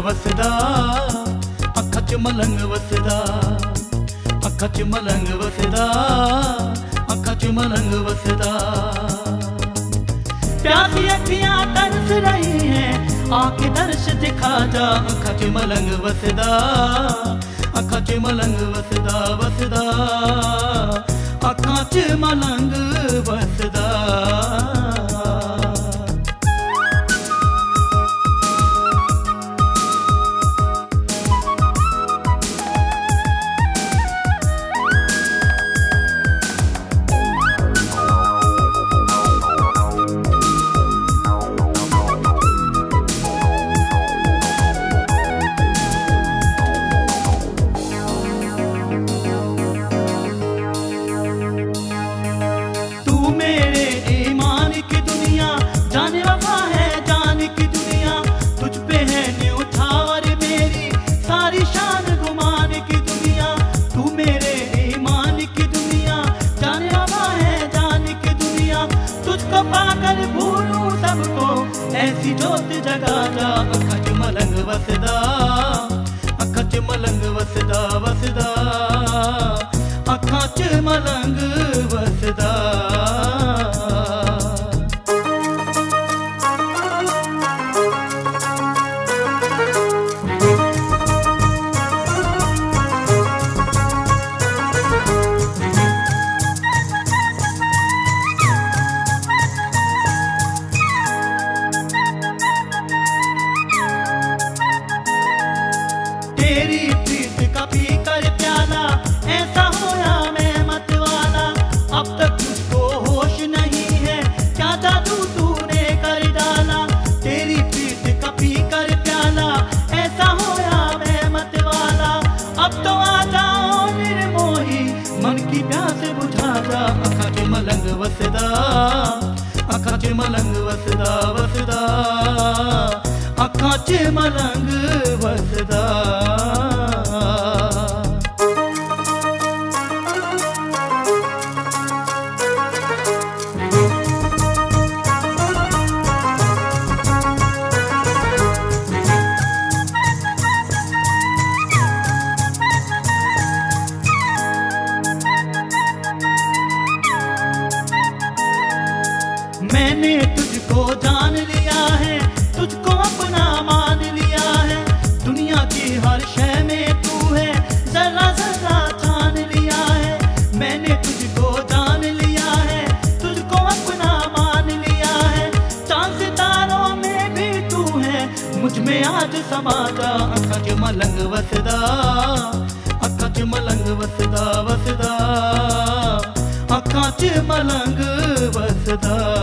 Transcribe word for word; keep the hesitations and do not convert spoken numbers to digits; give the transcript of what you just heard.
वसदा, अखा च मलंग वसदा, अखा च मलंग वसदा, अखा च मलंग वसदा। प्यासी अखियां तरस रही हैं, आके दर्श दिखा जा। अखा च मलंग वसदा, अखा च मलंग वसदा वसदा, अखा च मलंग वसदा। ऐसी जोत जगा जा। अखा च मलंग वसदा, अखा च मलंग वसदा वसदा, अखा च मलंग वसदा। तेरी प्रीत का पी कर प्याला, ऐसा होया मैं मत वाला। अब तक तुझको होश नहीं है, क्या जादू तूने कर डाला। तेरी प्रीत का पी कर प्याला, ऐसा होया मैं मत वाला। अब तो आ जाओ निर्मोही, मन की प्यास बुझा जा। अखा च मलंग वसदा, अखा च मलंग वसदा वसदा, अखा च मलंग वसदा। मैंने तुझको जान लिया है, तुझको अपना मान लिया है। दुनिया की हर शय में तू है, जरा जरा छान लिया है। मैंने तुझको जान लिया है, तुझको अपना मान लिया है। चांद सितारों में भी तू है, मुझ में आज समा जा। अखा च मलंग वसदा, अखा च मलंग वसदा वसदा, अखा च मलंग वसदा।